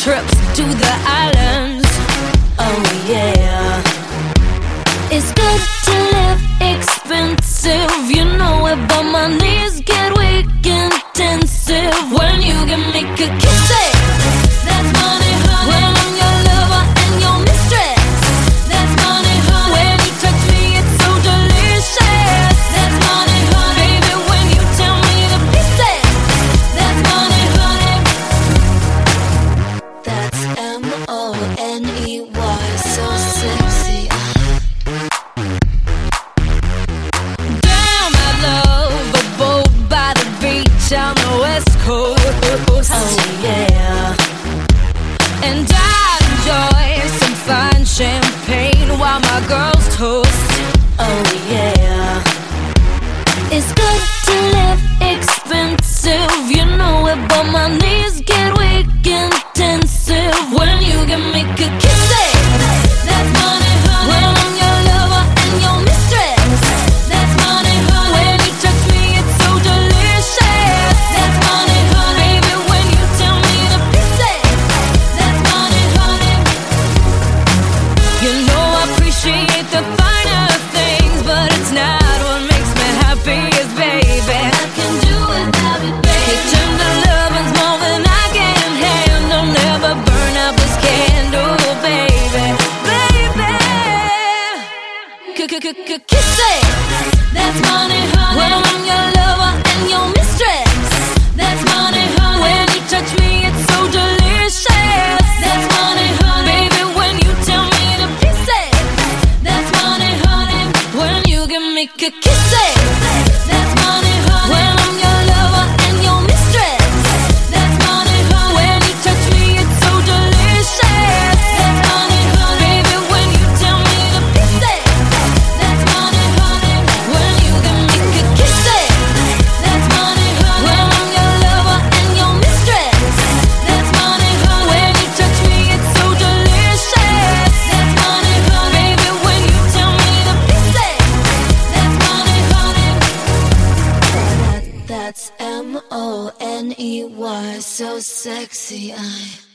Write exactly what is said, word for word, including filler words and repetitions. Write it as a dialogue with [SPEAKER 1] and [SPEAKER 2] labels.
[SPEAKER 1] trips to the islands. Oh yeah. It's good to live expensive, you know it, but my knees get weak intensive when you can make a kiss it. That's money, honey. When I'm your lover and your mistress. That's money, honey. When you touch me, it's so delicious. That's money, honey. Baby, when you tell me to kiss it. That's money, honey. That's M O N E Y, so sexy. Damn, I love a boat by the beach on the west coast. Oh yeah. And I enjoy some fine champagne while my girls toast. Oh yeah. It's good to live expensive, you know it, but my knees get weak intensive when you can make a kiss it. That's money, honey. When I'm your lover and your mistress. That's money, honey. When you touch me, it's so delicious. That's money, honey. Baby, when you tell me to kiss it. That's money, honey. You know I appreciate the finer things, but it's not what makes me happiest, baby. I can do without it, baby. Tender loving's more than I can handle. Never burn out this candle, baby, baby. Kiss it. That's money, honey. When I'm your lover and your mistress. That's money, honey. When you touch me, it's so delicious. That's money, honey. Baby, when you tell me to kiss it. That's money, honey. When you can make a kiss it. That's money, honey. When I'm your lover and your mistress. That's money, honey. When you touch me, it's so delicious. That's money, honey. Baby, when you tell me to kiss it. That's money, honey. When you can make a kiss it. That's money, honey. When I'm your lover and your mistress. That's money, honey. When you touch me, it's so delicious. That's money, honey. Baby, when you tell me to kiss it. That's money, honey. That, that's M O N E Y, so sexy. I